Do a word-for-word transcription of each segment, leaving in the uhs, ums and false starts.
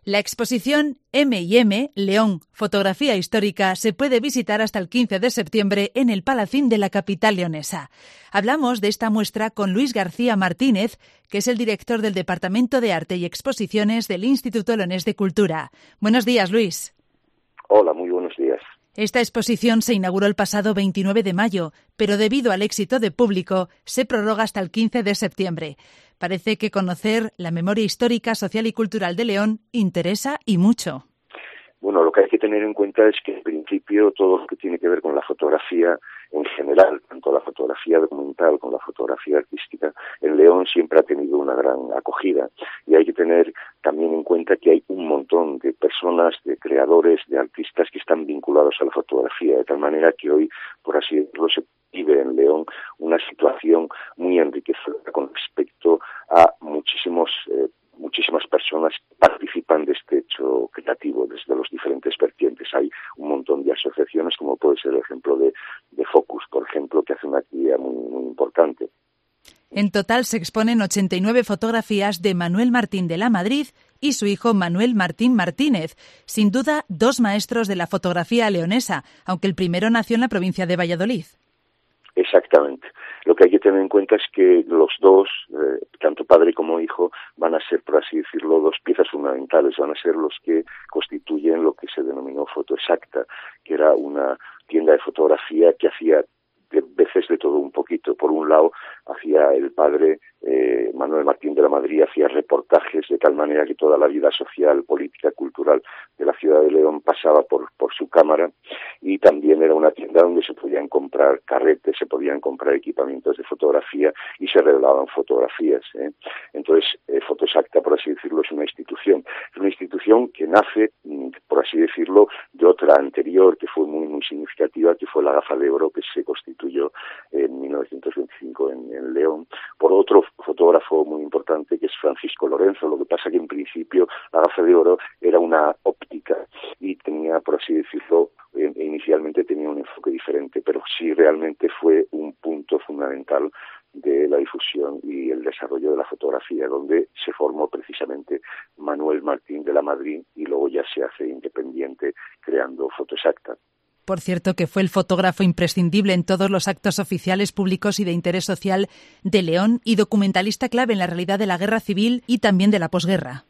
La exposición eme y eme, León, Fotografía Histórica, se puede visitar hasta el quince de septiembre en el Palacín de la capital leonesa. Hablamos de esta muestra con Luis García Martínez, que es el director del Departamento de Arte y Exposiciones del Instituto Leonés de Cultura. Buenos días, Luis. Hola, muy buenos días. Esta exposición se inauguró el pasado veintinueve de mayo, pero debido al éxito de público, se prorroga hasta el quince de septiembre. Parece que conocer la memoria histórica, social y cultural de León interesa y mucho. Bueno, lo que hay que tener en cuenta es que, en principio, todo lo que tiene que ver con la fotografía en general, tanto la fotografía documental como la fotografía artística, en León siempre ha tenido una gran acogida. Y hay que tener también en cuenta que hay un montón de personas, de creadores, de artistas que están vinculados a la fotografía, de tal manera que hoy, por así decirlo, se vive en León una situación muy enriquecedora con respecto a muchísimos eh, muchísimas personas que participan de este hecho creativo desde los diferentes vertientes. Hay un montón de asociaciones, como puede ser el ejemplo de, de Focus, por ejemplo, que hace una actividad muy, muy importante. En total se exponen ochenta y nueve fotografías de Manuel Martín de la Madrid y su hijo Manuel Martín Martínez, sin duda dos maestros de la fotografía leonesa, aunque el primero nació en la provincia de Valladolid. Exactamente. Lo que hay que tener en cuenta es que los dos, eh, tanto padre como hijo, van a ser, por así decirlo, dos piezas fundamentales, van a ser los que constituyen lo que se denominó Foto Exacta, que era una tienda de fotografía que hacía de veces de todo un poquito. Por un lado, hacía el padre eh, Manuel Martín de la Madrid, hacía reportajes de tal manera que toda la vida social, política, cultural de la ciudad de León pasaba por, por su cámara, y también era una tienda donde se podían comprar carretes, se podían comprar equipamientos de fotografía y se revelaban fotografías, ¿eh? Entonces, eh, Foto Exacta, por así decirlo, es una institución. Es una institución que nace, por así decirlo, de otra anterior que fue muy, muy significativa, que fue la Gafa de Oro, que se constituyó en mil novecientos veinticinco en, en León, por otro fotógrafo muy importante que es Francisco Lorenzo. Lo que pasa que en principio la Gafa de Oro era una óptica y tenía, por así decirlo, eh, inicialmente tenía un enfoque diferente, pero sí realmente fue un punto fundamental de la difusión y el desarrollo de la fotografía, donde se formó precisamente Manuel Martín de la Madrid y luego ya se hace independiente creando Foto Exacta. Por cierto, que fue el fotógrafo imprescindible en todos los actos oficiales, públicos y de interés social de León y documentalista clave en la realidad de la guerra civil y también de la posguerra.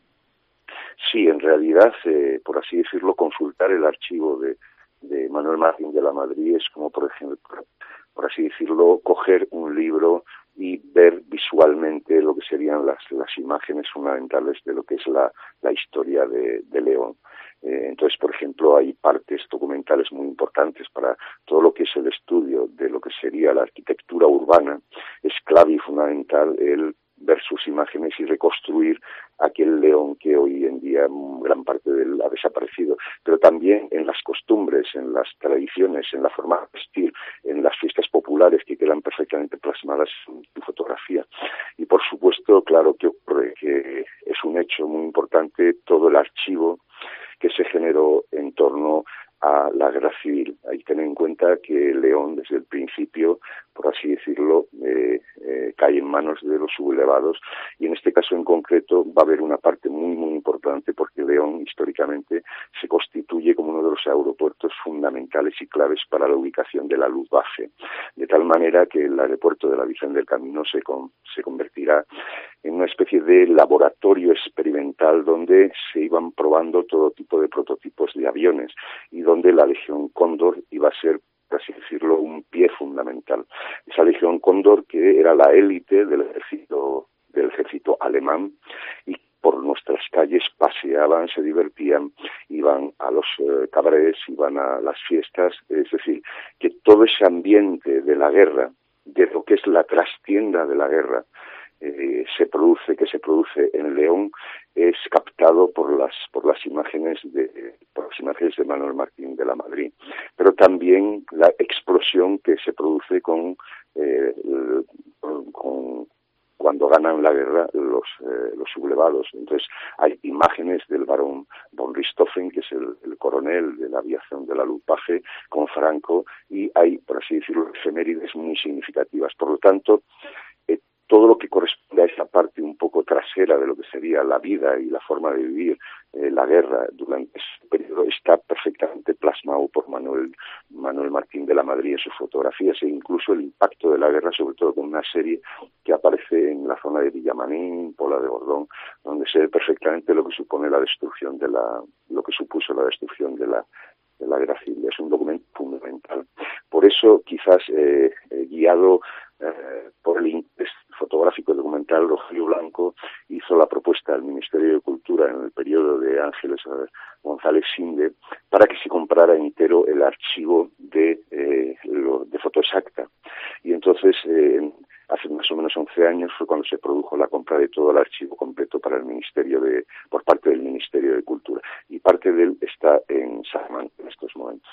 Sí, en realidad, eh, por así decirlo, consultar el archivo de, de Manuel Martín de la Madrid es como, por ejemplo, por así decirlo, coger un libro y ver visualmente lo que serían las, las imágenes fundamentales de lo que es la, la historia de, de León. Eh, entonces, por ejemplo, hay partes documentales muy importantes para todo lo que es el estudio de lo que sería la arquitectura urbana. Es clave y fundamental el ver sus imágenes y reconstruir aquel León que hoy en día gran parte de él ha desaparecido, pero también en las costumbres, en las tradiciones, en la forma de vestir, en las fiestas populares que quedan perfectamente plasmadas en su fotografía. Y por supuesto, claro que ocurre que es un hecho muy importante todo el archivo que se generó en torno a la guerra civil. Hay que tener en cuenta que León, desde el principio, por así decirlo, eh, eh, cae en manos de los sublevados, y en este caso en concreto va a haber una parte muy, muy importante porque León, históricamente, se constituye como uno de los aeropuertos fundamentales y claves para la ubicación de la Luftwaffe, de tal manera que el aeropuerto de la Virgen del Camino se, con, se convertirá en una especie de laboratorio experimental donde se iban probando todo tipo de prototipos de aviones y donde la Legión Cóndor iba a ser, por así decirlo, un pie fundamental. Esa Legión Cóndor, que era la élite del ejército, del ejército alemán, y por nuestras calles paseaban, se divertían, iban a los eh, cabarets, iban a las fiestas, es decir, que todo ese ambiente de la guerra, de lo que es la trastienda de la guerra, Eh, se produce, que se produce en León, es captado por las por las imágenes de por las imágenes de Manuel Martín de la Madrid, pero también la explosión que se produce con, eh, con, con cuando ganan la guerra los eh, los sublevados. Entonces hay imágenes del barón von Richthofen, que es el, el coronel de la aviación de la Luftwaffe, con Franco, y hay, por así decirlo, efemérides muy significativas. Por lo tanto, eh, todo lo que corresponde a esa parte un poco trasera de lo que sería la vida y la forma de vivir eh, la guerra guerra durante ese periodo está perfectamente plasmado por Manuel, Manuel Martín de la Madrid en sus fotografías, e incluso el impacto de la guerra, sobre todo con una serie que aparece en la zona de Villamanín, Pola de Bordón, donde se ve perfectamente lo que supone la destrucción de la, lo que supuso la destrucción de la de la guerra civil. Es un documento fundamental. Por eso, quizás eh, eh, guiado eh, por el interés fotográfico y documental, Rogelio Blanco hizo la propuesta al Ministerio de Cultura en el periodo de Ángeles González Sinde para que se comprara entero el archivo de, eh, lo, de Fotoexacta. Y entonces, eh, hace más o menos once años fue cuando se produjo la compra de todo el archivo completo para el Ministerio de, por parte del Ministerio de Cultura. Y parte de él está en Salamanca en estos momentos.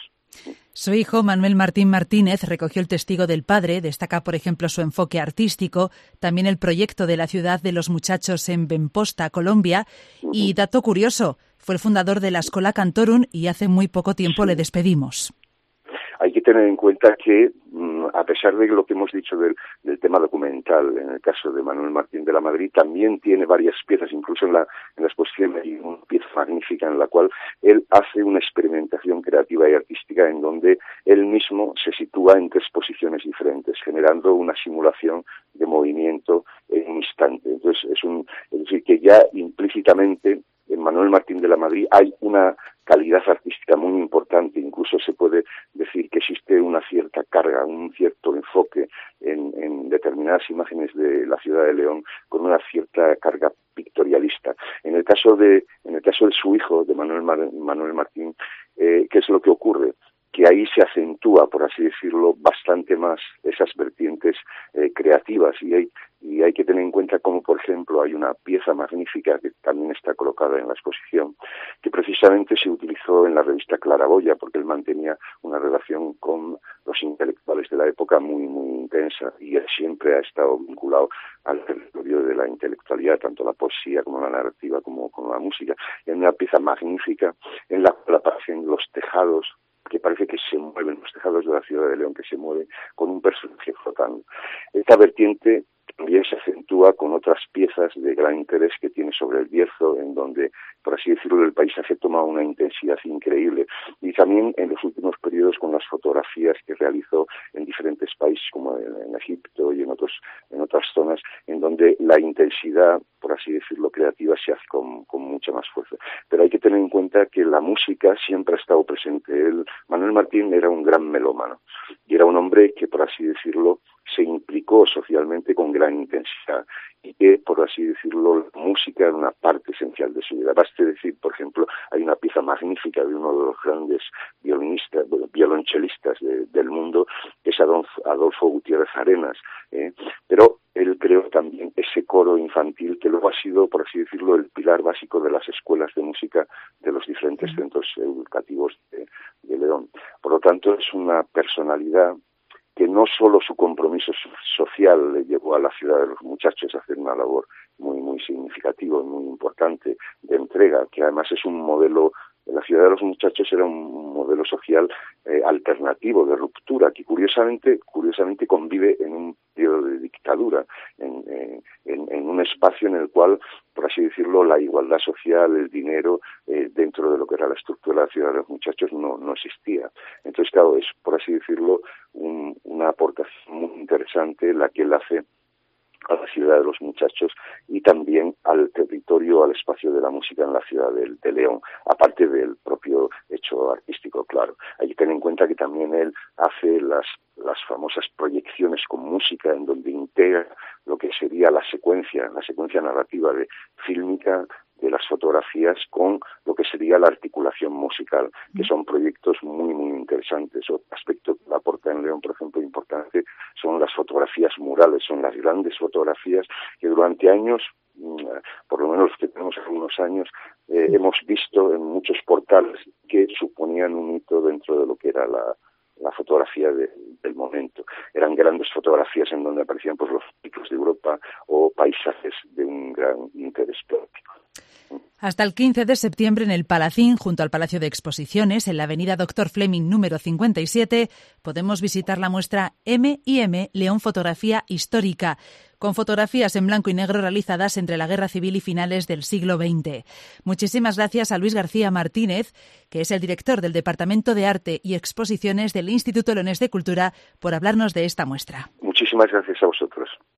Su hijo, Manuel Martín Martínez, recogió el testigo del padre, destaca, por ejemplo, su enfoque artístico, también el proyecto de la ciudad de los muchachos en Benposta, Colombia, uh-huh. Y dato curioso, fue el fundador de la Escola Cantorum y hace muy poco tiempo sí. le despedimos. Hay que tener en cuenta que, a pesar de lo que hemos dicho del, del tema documental, en el caso de Manuel Martín de la Madrid, también tiene varias piezas, incluso en la, en la exposición hay una pieza magnífica en la cual él hace una experimentación creativa y artística en donde él mismo se sitúa en tres posiciones diferentes, generando una simulación de movimiento en un instante. Entonces, es, un, es decir, que ya implícitamente en Manuel Martín de la Madrid hay una calidad artística muy importante, incluso se puede decir que existe una cierta carga, un cierto enfoque en, en determinadas imágenes de la ciudad de León con una cierta carga pictorialista. En el caso de, en el caso de su hijo, de Manuel, Mar, Manuel Martín, eh, ¿qué es lo que ocurre? Que ahí se acentúa, por así decirlo, bastante más esas vertientes eh, creativas y hay, y hay que tener en cuenta como, por ejemplo, hay una pieza magnífica que también está colocada en la exposición, que precisamente se utilizó en la revista Claraboya, porque él mantenía una relación con los intelectuales de la época muy, muy intensa y él siempre ha estado vinculado al territorio de la intelectualidad, tanto la poesía como la narrativa como, como la música. Y hay una pieza magnífica en la cual aparecen los tejados, que parece que se mueven, los tejados de la ciudad de León, que se mueven con un personaje flotando. Esta vertiente también se acentúa con otras piezas de gran interés que tiene sobre el Bierzo, en donde, por así decirlo, el paisaje toma una intensidad increíble. Y también en los últimos periodos con las fotografías que realizó en diferentes países, como en, en Egipto y en otros en otras zonas, en donde la intensidad, por así decirlo, creativa se hace con, con mucha más fuerza. Pero hay que tener en cuenta que la música siempre ha estado presente. Él, Manuel Martín era un gran melómano y era un hombre que, por así decirlo, se implicó socialmente con gran intensidad y que, por así decirlo, la música era una parte esencial de su vida. Baste decir, por ejemplo, hay una pieza magnífica de uno de los grandes violinistas, bueno, violonchelistas de, del mundo, que es Adolfo, Adolfo Gutiérrez Arenas, ¿eh? Pero él creó también ese coro infantil que luego ha sido, por así decirlo, el pilar básico de las escuelas de música de los diferentes centros educativos de, de León. Por lo tanto, es una personalidad que no solo su compromiso social le llevó a la ciudad de los muchachos a hacer una labor muy muy significativa y muy importante de entrega, que además es un modelo, la ciudad de los muchachos era un modelo social eh, alternativo, de ruptura, que curiosamente curiosamente convive en un periodo de dictadura, en, en, en un espacio en el cual, por así decirlo, la igualdad social, el dinero, eh, dentro de lo que era la estructura de la ciudad de los muchachos no, no existía. Entonces, claro, es, por así decirlo, un, una aportación muy interesante la que él hace a la ciudad de los muchachos y también al territorio, al espacio de la música en la ciudad de, de León, aparte del propio hecho artístico, claro. Hay que tener en cuenta que también él hace las, las famosas proyecciones con música en donde integra lo que sería la secuencia, la secuencia narrativa de fílmica de las fotografías con lo que sería la articulación musical, que son proyectos muy, muy interesantes. Otro aspecto que la aporta en León, por ejemplo, importante, son las fotografías murales, son las grandes fotografías que durante años, por lo menos que tenemos algunos años, eh, hemos visto en muchos portales que suponían un hito dentro de lo que era la la fotografía de, del momento. Eran grandes fotografías en donde aparecían pues, los picos de Europa o paisajes de un gran interés práctico. Hasta el quince de septiembre en el Palacín, junto al Palacio de Exposiciones, en la avenida Doctor Fleming número cincuenta y siete, podemos visitar la muestra eme y eme León Fotografía Histórica, con fotografías en blanco y negro realizadas entre la Guerra Civil y finales del siglo veinte. Muchísimas gracias a Luis García Martínez, que es el director del Departamento de Arte y Exposiciones del Instituto Leonés de Cultura, por hablarnos de esta muestra. Muchísimas gracias a vosotros.